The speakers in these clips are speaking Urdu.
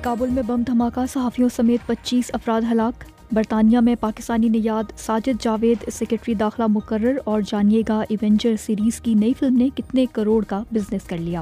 کابل میں بم دھماکہ، صحافیوں سمیت 25 افراد ہلاک۔ برطانیہ میں پاکستانی نیاد ساجد جاوید سیکرٹری داخلہ مقرر، اور جانیے گا ایونجر سیریز کی نئی فلم نے کتنے کروڑ کا بزنس کر لیا۔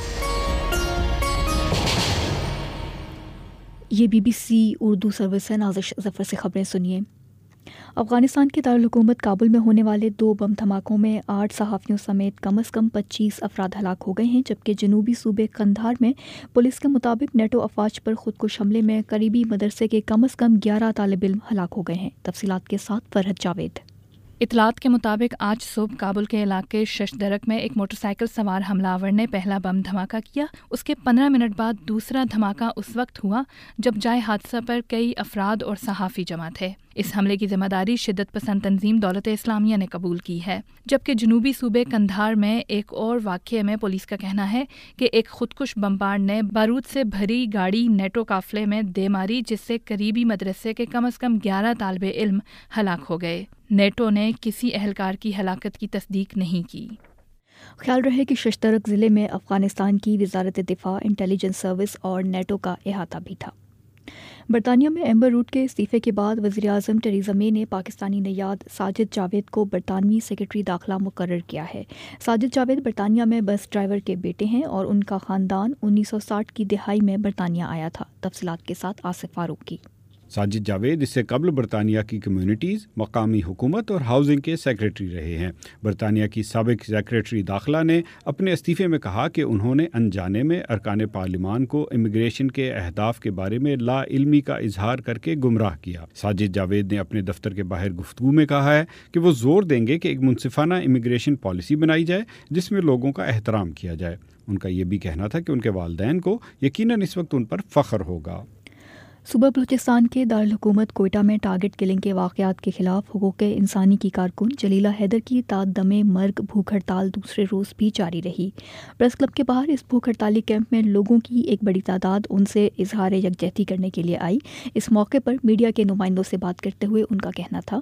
یہ BBC اردو سروس ہے۔ نازش ظفر سے خبریں سنیے۔ افغانستان کے دارالحکومت کابل میں ہونے والے 2 بم دھماکوں میں 8 صحافیوں سمیت کم از کم 25 افراد ہلاک ہو گئے ہیں، جبکہ جنوبی صوبے قندھار میں پولیس کے مطابق نیٹو افواج پر خودکش حملے میں قریبی مدرسے کے کم از کم 11 طالب علم ہلاک ہو گئے ہیں۔ تفصیلات کے ساتھ فرحت جاوید۔ اطلاعات کے مطابق آج صبح کابل کے علاقے ششدرک میں ایک موٹر سائیکل سوار حملہ آور نے پہلا بم دھماکہ کیا۔ اس کے 15 منٹ بعد دوسرا دھماکہ اس وقت ہوا جب جائے حادثہ پر کئی افراد اور صحافی جمع تھے۔ اس حملے کی ذمہ داری شدت پسند تنظیم دولت اسلامیہ نے قبول کی ہے، جبکہ جنوبی صوبے قندھار میں ایک اور واقعے میں پولیس کا کہنا ہے کہ ایک خودکش بمبار نے بارود سے بھری گاڑی نیٹو قافلے میں دے ماری، جس سے قریبی مدرسے کے کم از کم 11 طالب علم ہلاک ہو گئے۔ نیٹو نے کسی اہلکار کی ہلاکت کی تصدیق نہیں کی۔ خیال رہے کہ ششترک ضلع میں افغانستان کی وزارت دفاع، انٹیلیجنس سروس اور نیٹو کا احاطہ بھی تھا۔ برطانیہ میں ایمبر روڈ کے استعفے کے بعد وزیراعظم ٹریزا مے نے پاکستانی نیاد ساجد جاوید کو برطانوی سیکرٹری داخلہ مقرر کیا ہے۔ ساجد جاوید برطانیہ میں بس ڈرائیور کے بیٹے ہیں اور ان کا خاندان 1960 کی دہائی میں برطانیہ آیا تھا۔ تفصیلات کے ساتھ آصف فاروق کی۔ ساجد جاوید اس سے قبل برطانیہ کی کمیونٹیز، مقامی حکومت اور ہاؤسنگ کے سیکرٹری رہے ہیں۔ برطانیہ کی سابق سیکرٹری داخلہ نے اپنے استعفے میں کہا کہ انہوں نے انجانے میں ارکان پارلیمان کو امیگریشن کے اہداف کے بارے میں لا علمی کا اظہار کر کے گمراہ کیا۔ ساجد جاوید نے اپنے دفتر کے باہر گفتگو میں کہا ہے کہ وہ زور دیں گے کہ ایک منصفانہ امیگریشن پالیسی بنائی جائے جس میں لوگوں کا احترام کیا جائے۔ ان کا یہ بھی کہنا تھا کہ ان کے والدین کو یقیناً اس وقت ان پر فخر ہوگا۔ صوبہ بلوچستان کے دارالحکومت کوئٹہ میں ٹارگٹ کلنگ کے واقعات کے خلاف حقوق انسانی کی کارکن جلیلہ حیدر کی تا دم مرگ بھوک ہڑتال دوسرے روز بھی جاری رہی۔ پریس کلب کے باہر اس بھوک ہڑتالی کیمپ میں لوگوں کی ایک بڑی تعداد ان سے اظہار یکجہتی کرنے کے لیے آئی۔ اس موقع پر میڈیا کے نمائندوں سے بات کرتے ہوئے ان کا کہنا تھا،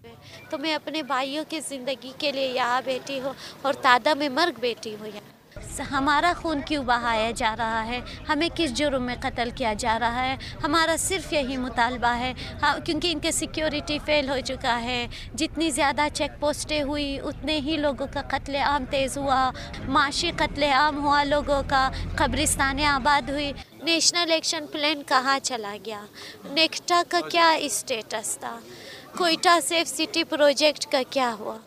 تو میں اپنے بھائیوں کی زندگی کے لیے یہاں بیٹھی ہوں اور تا دم مرگ بیٹھی ہوں۔ ہمارا خون کیوں بہایا جا رہا ہے؟ ہمیں کس جرم میں قتل کیا جا رہا ہے؟ ہمارا صرف یہی مطالبہ ہے، کیونکہ ان کے سیکیورٹی فیل ہو چکا ہے۔ جتنی زیادہ چیک پوسٹیں ہوئی اتنے ہی لوگوں کا قتل عام تیز ہوا، معاشی قتل عام ہوا، لوگوں کا قبرستانیں آباد ہوئی۔ نیشنل ایکشن پلان کہاں چلا گیا؟ نیکٹا کا کیا اسٹیٹس تھا؟ کوئٹہ سیف سٹی پروجیکٹ کا کیا ہوا؟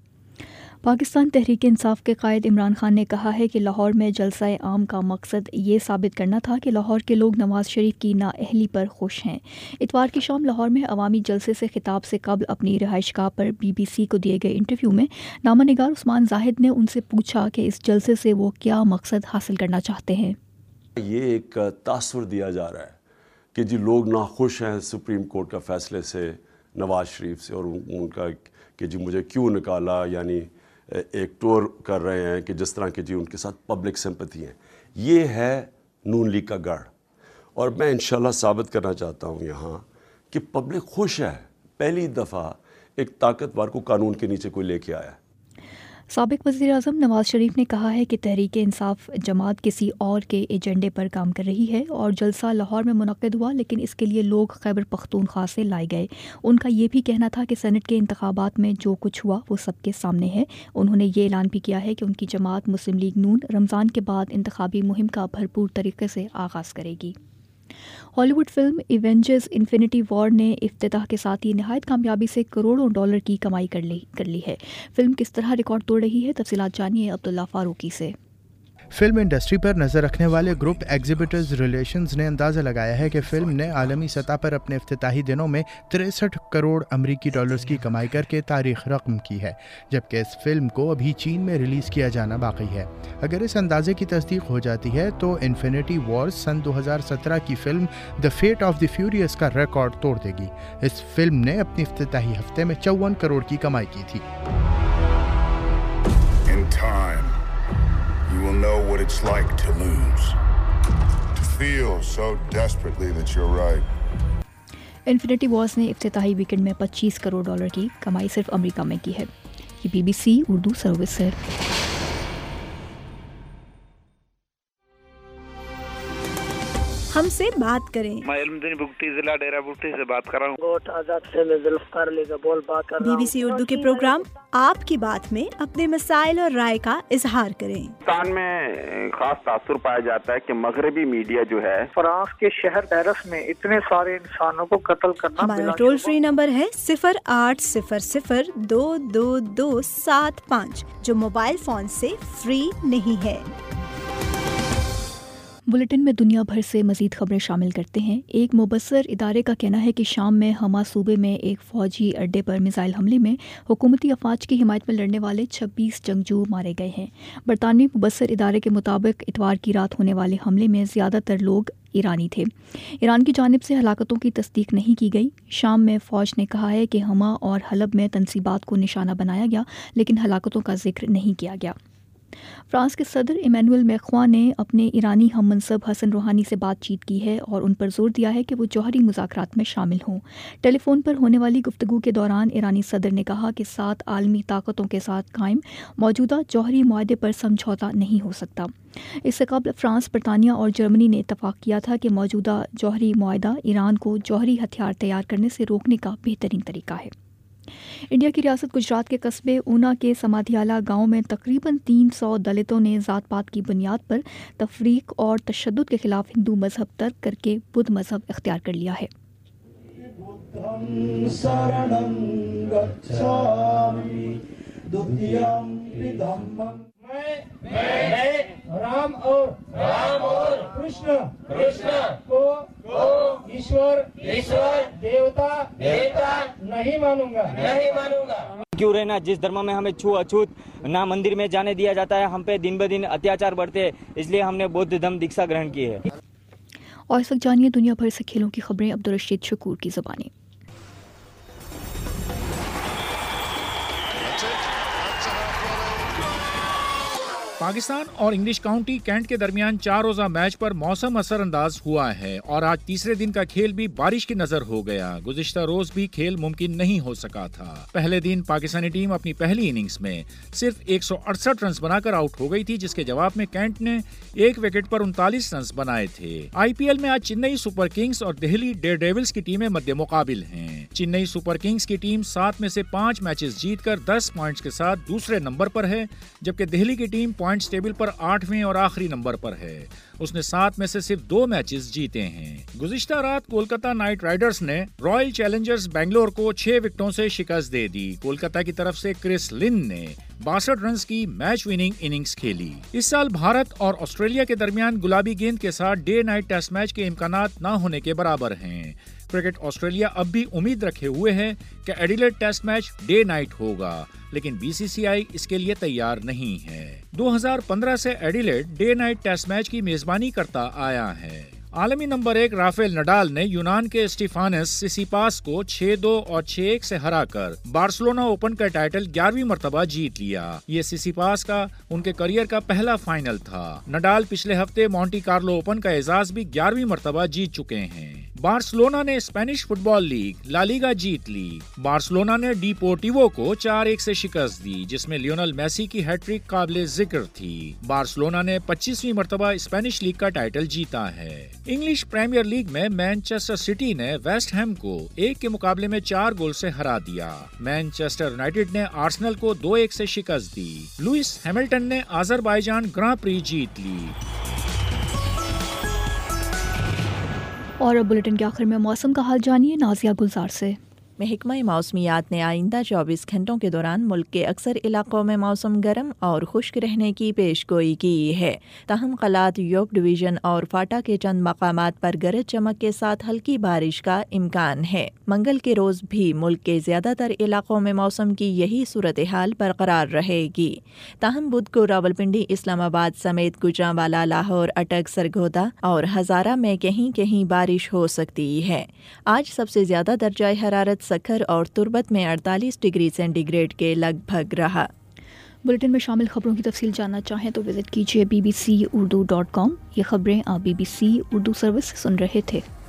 پاکستان تحریک انصاف کے قائد عمران خان نے کہا ہے کہ لاہور میں جلسہ عام کا مقصد یہ ثابت کرنا تھا کہ لاہور کے لوگ نواز شریف کی نااہلی پر خوش ہیں۔ اتوار کی شام لاہور میں عوامی جلسے سے خطاب سے قبل اپنی رہائش گاہ پر BBC کو دیے گئے انٹرویو میں نامہ نگار عثمان زاہد نے ان سے پوچھا کہ اس جلسے سے وہ کیا مقصد حاصل کرنا چاہتے ہیں۔ یہ ایک تاثر دیا جا رہا ہے کہ جی لوگ ناخوش ہیں سپریم کورٹ کا فیصلے سے، نواز شریف سے، اور ان کا کہ جی مجھے کیوں نکالا، یعنی ایک ٹور کر رہے ہیں کہ جس طرح کہ جی ان کے ساتھ پبلک سمپتھی ہیں۔ یہ ہے نون لیگ کا گڑھ، اور میں انشاءاللہ ثابت کرنا چاہتا ہوں یہاں کہ پبلک خوش ہے۔ پہلی دفعہ ایک طاقتور کو قانون کے نیچے کوئی لے کے آیا ہے۔ سابق وزیر اعظم نواز شریف نے کہا ہے کہ تحریک انصاف جماعت کسی اور کے ایجنڈے پر کام کر رہی ہے، اور جلسہ لاہور میں منعقد ہوا لیکن اس کے لیے لوگ خیبر پختونخوا سے لائے گئے۔ ان کا یہ بھی کہنا تھا کہ سینٹ کے انتخابات میں جو کچھ ہوا وہ سب کے سامنے ہے۔ انہوں نے یہ اعلان بھی کیا ہے کہ ان کی جماعت مسلم لیگ نون رمضان کے بعد انتخابی مہم کا بھرپور طریقے سے آغاز کرے گی۔ Hollywood film Avengers Infinity War نے افتتاح کے ساتھ ہی نہایت کامیابی سے کروڑوں ڈالر کی کمائی کر لی ہے۔ فلم کس طرح ریکارڈ توڑ رہی ہے، تفصیلات جانیے عبداللہ فاروقی سے۔ فلم انڈسٹری پر نظر رکھنے والے گروپ ایگزیبٹرز ریلیشنز نے اندازہ لگایا ہے کہ فلم نے عالمی سطح پر اپنے افتتاحی دنوں میں 63 کروڑ امریکی ڈالرز کی کمائی کر کے تاریخ رقم کی ہے، جبکہ اس فلم کو ابھی چین میں ریلیز کیا جانا باقی ہے۔ اگر اس اندازے کی تصدیق ہو جاتی ہے تو انفینٹی وارز سن 2017 کی film the Fate of the Furious کا ریکارڈ توڑ دے گی۔ اس فلم نے اپنی افتتاحی ہفتے میں 54 کروڑ کی کمائی کی تھی۔ You will know what it's like to lose, to feel so desperately that you're right. Infinity Wars نے افتتاحی ویکنڈ میں 25 کروڑ ڈالر کی کمائی صرف امریکہ میں کی ہے۔ یہ BBC اردو سروس ہے۔ ہم سے بات کریں۔ میں علمدین بگٹی ضلع ڈیرہ بگٹی سے بات کر رہا ہوں۔ بی بی سی اردو کے پروگرام آپ کی بات میں اپنے مسائل اور رائے کا اظہار کریں۔ پاکستان میں خاص تاثر پایا جاتا ہے کہ مغربی میڈیا جو ہے فرانس کے شہر پیرس میں اتنے سارے انسانوں کو قتل کرنا۔ ہمارا ٹول فری نمبر ہے 0800-222-75 جو موبائل فون سے فری نہیں ہے۔ بلیٹن میں دنیا بھر سے مزید خبریں شامل کرتے ہیں۔ ایک مبصر ادارے کا کہنا ہے کہ شام میں حما صوبے میں ایک فوجی اڈے پر میزائل حملے میں حکومتی افواج کی حمایت میں لڑنے والے 26 جنگجو مارے گئے ہیں۔ برطانوی مبصر ادارے کے مطابق اتوار کی رات ہونے والے حملے میں زیادہ تر لوگ ایرانی تھے۔ ایران کی جانب سے ہلاکتوں کی تصدیق نہیں کی گئی۔ شام میں فوج نے کہا ہے کہ حما اور حلب میں تنصیبات کو نشانہ بنایا گیا لیکن ہلاکتوں کا ذکر نہیں کیا گیا۔ فرانس کے صدر ایمینوئل میخواں نے اپنے ایرانی ہم منصب حسن روحانی سے بات چیت کی ہے اور ان پر زور دیا ہے کہ وہ جوہری مذاکرات میں شامل ہوں۔ ٹیلی فون پر ہونے والی گفتگو کے دوران ایرانی صدر نے کہا کہ 7 عالمی طاقتوں کے ساتھ قائم موجودہ جوہری معاہدے پر سمجھوتا نہیں ہو سکتا۔ اس سے قبل فرانس، برطانیہ اور جرمنی نے اتفاق کیا تھا کہ موجودہ جوہری معاہدہ ایران کو جوہری ہتھیار تیار کرنے سے روکنے کا بہترین طریقہ ہے۔ انڈیا کی ریاست گجرات کے قصبے اونا کے سمادھیالہ گاؤں میں تقریباً 300 دلتوں نے ذات پات کی بنیاد پر تفریق اور تشدد کے خلاف ہندو مذہب ترک کر کے بدھ مذہب اختیار کر لیا ہے۔ رام اور کرشن کو ایشور دیوتا نہیں مانوں گا۔ کیوں رہنا جس دھرم میں ہمیں چھوت نہ مندر میں جانے دیا جاتا ہے، ہم پہ دن بدن اتیاچار بڑھتے ہیں، اس لیے ہم نے بودھ دھم دیکشا گرہن کی ہے۔ اور اس وقت جانیے دنیا بھر سے کھیلوں کی خبریں عبدالرشید شکور کی زبانی۔ پاکستان اور انگلش کاؤنٹی کینٹ کے درمیان 4 روزہ میچ پر موسم اثر انداز ہوا ہے اور آج تیسرے دن کا کھیل بھی بارش کی نظر ہو گیا۔ گزشتہ روز بھی کھیل ممکن نہیں ہو سکا تھا۔ پہلے دن پاکستانی ٹیم اپنی پہلی اننگز میں صرف 168 رنز بنا کر آؤٹ ہو گئی تھی، جس کے جواب میں کینٹ نے 1 وکٹ پر 39 رنز بنائے تھے۔ آئی پی ایل میں آج چنئی سپر کنگز اور دہلی ڈیئر ڈیولز کی ٹیمیں مد مقابل ہیں۔ چنئی سپر کنگز کی ٹیم 7 میں سے 5 میچز جیت کر 10 پوائنٹس کے ساتھ دوسرے نمبر پر ہے، جبکہ دہلی کی ٹیم پوائنٹس ٹیبل پر 8ویں اور آخری نمبر پر ہے۔ اس نے 7 میں سے صرف 2 میچز جیتے ہیں۔ گزشتہ رات کولکتہ نائٹ رائڈرز نے رائل چیلنجرز بنگلور کو 6 وکٹوں سے شکست دے دی۔ کولکتہ کی طرف سے کرس لن نے 62 رنز کی میچ وننگ اننگز کھیلی۔ اس سال بھارت اور آسٹریلیا کے درمیان گلابی گیند کے ساتھ ڈے نائٹ ٹیسٹ میچ کے امکانات نہ ہونے کے برابر ہیں۔ کرکٹ آسٹریلیا اب بھی امید رکھے ہوئے ہے کہ Adelaide test match day night ہوگا، لیکن بی سی سی آئی اس کے لیے تیار نہیں ہے۔ 2015 سے Adelaide day night test match کی میزبانی کرتا آیا ہے۔ عالمی نمبر 1 رافیل نڈال نے یونان کے اسٹیفانس سیسیپاس کو 6-2 اور 6-1 سے ہرا کر بارسلونا اوپن کا ٹائٹل 11ویں مرتبہ جیت لیا۔ یہ سیسیپاس کا ان کے کریئر کا پہلا فائنل تھا۔ نڈال پچھلے ہفتے مونٹی کارلو اوپن کا اعزاز بھی 11ویں مرتبہ جیت چکے ہیں۔ بارسلونا نے Spanish football league La Liga جیت لی۔ بارسلونا نے ڈیپورٹیوو کو 4-1 سے شکست دی، جس میں لیونل میسی کی ہیٹ ٹرک قابل ذکر تھی۔ بارسلونا نے 25ویں مرتبہ اسپینش لیگ کا ٹائٹل جیتا ہے۔ انگلش پریمیئر لیگ میں مینچسٹر سٹی نے ویسٹ ہیم کو 1 کے مقابلے میں 4 گول سے ہرا دیا۔ مینچسٹر یونائیٹڈ نے آرسنل کو 2-1 سے شکست دی۔ لوئس ہیملٹن نے آذربائیجان گراں پری جیت لی۔ اور بلیٹن کے آخر میں موسم کا حال جانیے نازیہ گلزار سے۔ محکمہ موسمیات نے آئندہ 24 گھنٹوں کے دوران ملک کے اکثر علاقوں میں موسم گرم اور خشک رہنے کی پیش گوئی کی ہے۔ تاہم قلات، یوک ڈویژن اور فاٹا کے چند مقامات پر گرج چمک کے ساتھ ہلکی بارش کا امکان ہے۔ منگل کے روز بھی ملک کے زیادہ تر علاقوں میں موسم کی یہی صورتحال برقرار رہے گی۔ تاہم بدھ کو راولپنڈی، اسلام آباد سمیت گوجرانوالا، لاہور، اٹک، سرگودا اور ہزارہ میں کہیں کہیں بارش ہو سکتی ہے۔ آج سب سے زیادہ درجہ حرارت سکھر اور تربت میں 48 ڈگری سینٹی گریڈ کے لگ بھگ رہا۔ بلیٹن میں شامل خبروں کی تفصیل جاننا چاہیں تو وزٹ کیجیے bbc urdu.com۔ یہ خبریں آپ BBC اردو سروس سے سن رہے تھے۔